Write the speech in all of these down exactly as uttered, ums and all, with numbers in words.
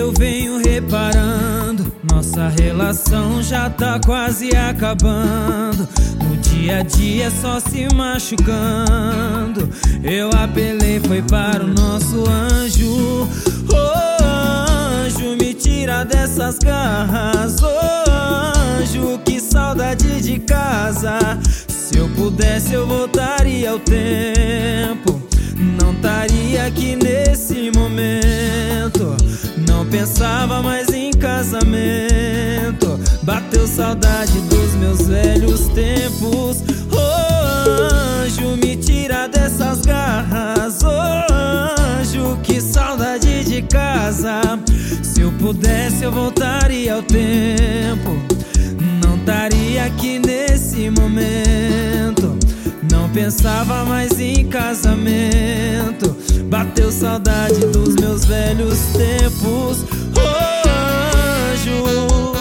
eu venho reparando, nossa relação já tá quase acabando. No dia a dia só se machucando. Eu apelei, foi para o nosso anjo. Oh, anjo, me tira dessas garras. Oh, anjo, que saudade de casa. Se eu pudesse eu voltaria ao tempo, não estaria aqui nesse momento. Não pensava mais em casamento. Bateu saudade dos meus velhos tempos. Oh, anjo, me tira dessas garras. Oh, anjo, que saudade de casa. Se eu pudesse eu voltaria ao tempo, não estaria aqui nesse momento. Não pensava mais em casamento. Bateu saudade dos meus velhos tempos. Oh, anjo,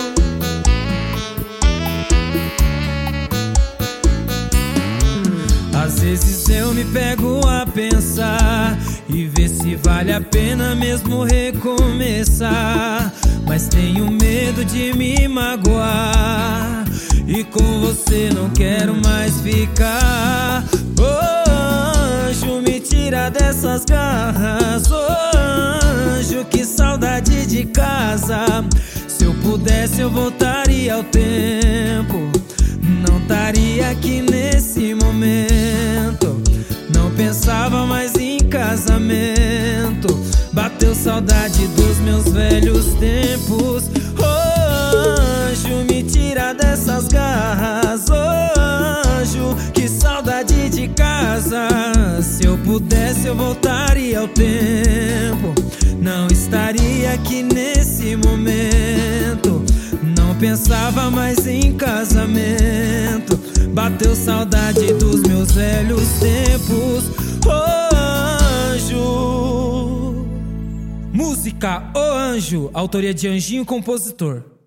às vezes eu me pego a pensar e ver se vale a pena mesmo recomeçar. Mas tenho medo de me magoar, e com você não quero mais ficar. Oh, anjo, me tira dessas garras. Oh, anjo, que saudade de casa. Se eu pudesse eu voltaria ao tempo, não estaria aqui nesse momento. Não pensava mais em casamento. Bateu saudade dos meus velhos tempos. Oh, anjo, me tira dessas garras. Oh, anjo, que saudade de casa. Se eu pudesse eu voltaria ao tempo, não estaria aqui nesse momento. Não pensava mais em casamento. Bateu saudade dos meus velhos tempos. Oh, anjo. Música O Anjo, autoria de Anjinho, compositor.